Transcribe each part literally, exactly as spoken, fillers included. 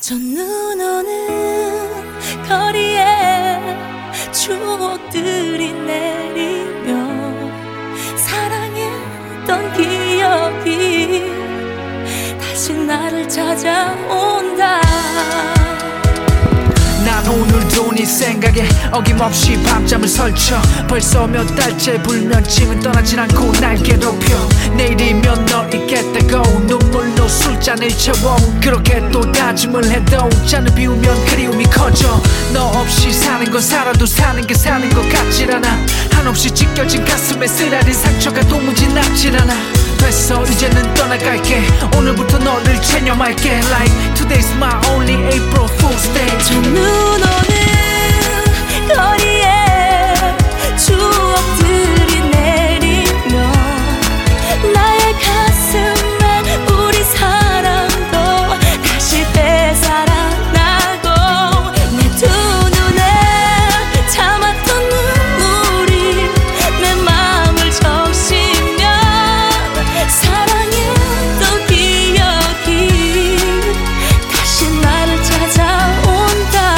저 눈 오는 거리에 추억들이 내리며 사랑했던 기억이 다시 나를 찾아온다. 난 오늘도 네 생각에 어김없이 밤잠을 설쳐. 벌써 몇 달째 불면증은 떠나진 않고 날 괴롭혀. 내일이면 너 있겠다고 눈물로 술잔을 채워. 그렇게 또 다짐을 해도 잔을 비우면 그리움이 커져. 너 없이 사는 건 살아도 사는 게 사는 것 같질 않아. 한없이 찢겨진 가슴에 쓰라린 상처가 도무지 낫질 않아. 됐어 이제는 떠나갈게. 오늘부터 너를 체념할게. Like today's my only April Fool's Day. 저 눈 오는 거리에 추억들이 내리며 나의 가슴에 우리 사랑도 다시 되살아나고 내 두 눈에 참았던 눈물이 내 마음을 적시면 사랑했던 기억이 다시 나를 찾아온다.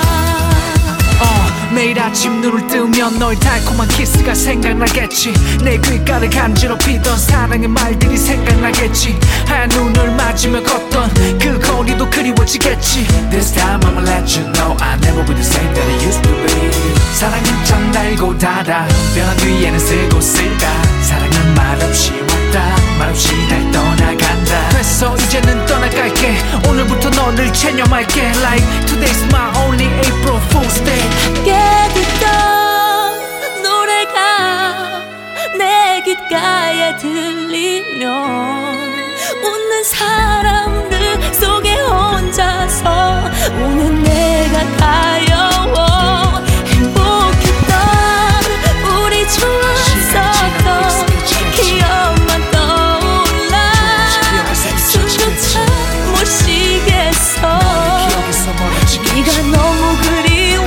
어, 매일 아침 눈을 뜨면 너의 달콤한 키스가 생각나겠지. 내 귓가를 간지럽히던 사랑의 말들이 생각나겠지. 하얀 눈을 맞으며 걷던 그 거리도 그리워지겠지. This time I'ma let you know I'll never be the same that it used to be. 사랑은 참 달고 달아. 변한 뒤에는 쓰고 쓰다. 사랑은 말없이 왔다 말없이 날 떠나간다. 됐어 이제는 떠나갈게. 오늘부터 너를 체념할게. Like today's my only April Fool's Day. 함께 듣던 노래가 내 귓가에 들리면 웃는 사람들 속에 혼자서 우는 내가 가여워. 행복했던 우리 좋았었던 기억만 떠올라 숨조차 못 쉬겠어. 네가 너무 그리워.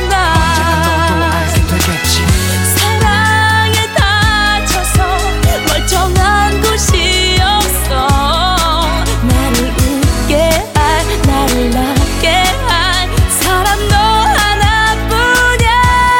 사랑에 다쳐서 멀쩡한 곳이 없어. 나를 웃게 할 나를 낫게 할 사람 너 하나뿐이야.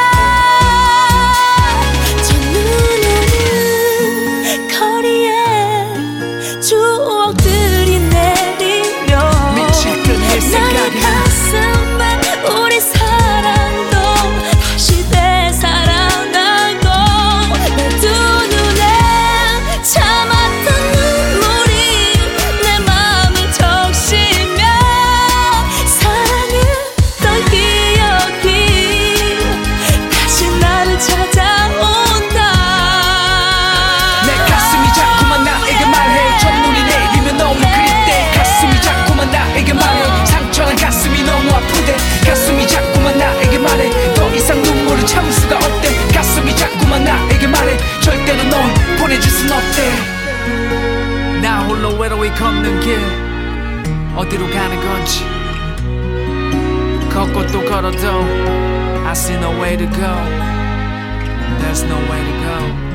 저 눈 오는 거리에 추억들이 내리며 나의 가슴에 우리 사랑도 다시 되살아나고 내 두 눈에 참았던 눈물이 내 마음을 적시며 사랑했던 기억이 다시 나를 찾아온다. 내 가슴이 자꾸만 나에게 말해. 첫눈이 내리면 너무 그릴 때 가슴이 자꾸만 나에게 말해. 상처난 가슴이 너무 아픈데 가슴이 자꾸만 나에게 말해. 더 이상 눈물을 참을 수가 없대. 가슴이 자꾸만 나에게 말해. 절대로 널 보내줄 순 없대. 나 홀로 외로이 걷는 길 어디로 가는 건지 걷고 또 걸어도 I see no way to go. There's no way to go.